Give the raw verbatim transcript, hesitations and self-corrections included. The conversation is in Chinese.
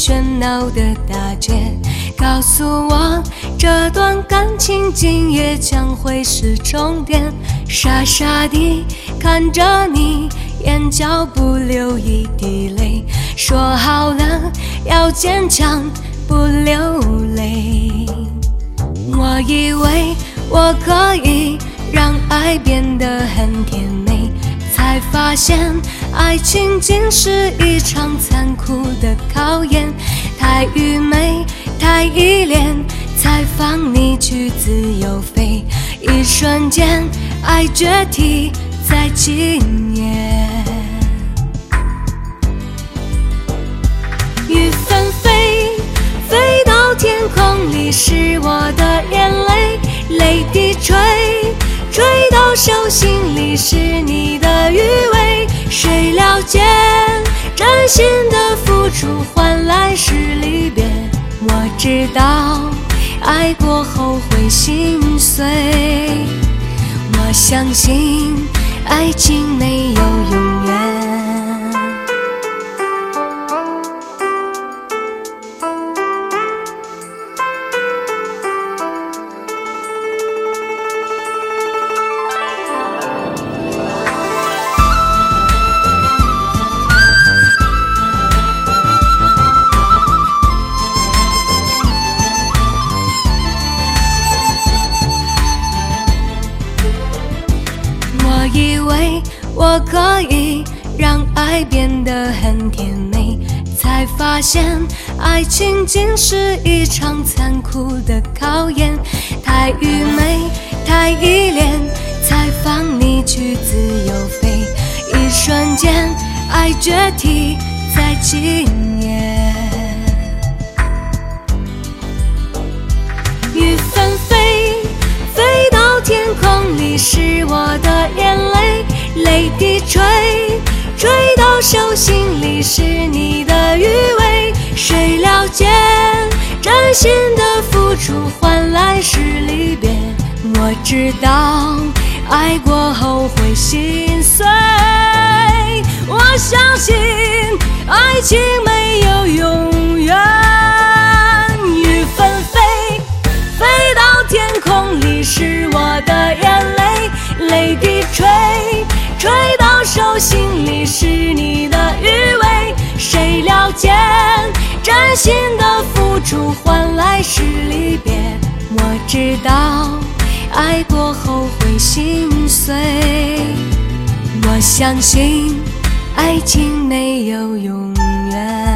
喧闹的大街，告诉我这段感情今夜将会是终点。傻傻地看着你，眼角不流一滴泪，说好了要坚强不流泪。我以为我可以让爱变得很甜美，才发现爱情竟是一场残酷的考验。太愚昧太依恋，才放你去自由飞，一瞬间爱决堤在今夜。雨纷飞，飞到天空里是我的眼泪，泪滴垂，垂到手心里是你的余味。谁了解真心的付出换来是离别？我知道爱过后会心碎，我相信爱情没有永远。我以为我可以让爱变得很甜美，才发现爱情竟是一场残酷的考验。太愚昧太依恋，才放你去自由飞，一瞬间爱决堤在今夜。雨纷飞，飞到天空里是我的眼泪，泪滴垂，垂到手心里是你的余味。谁了解真心的付出换来是离别？我知道爱过后会心碎，我相信爱情没有永远。雨纷飞，飞到天空里是我的眼泪，泪滴垂，垂到手心里是你的余味。谁了解真心的付出换来是离别？我知道爱过后会心碎，我相信爱情没有永远。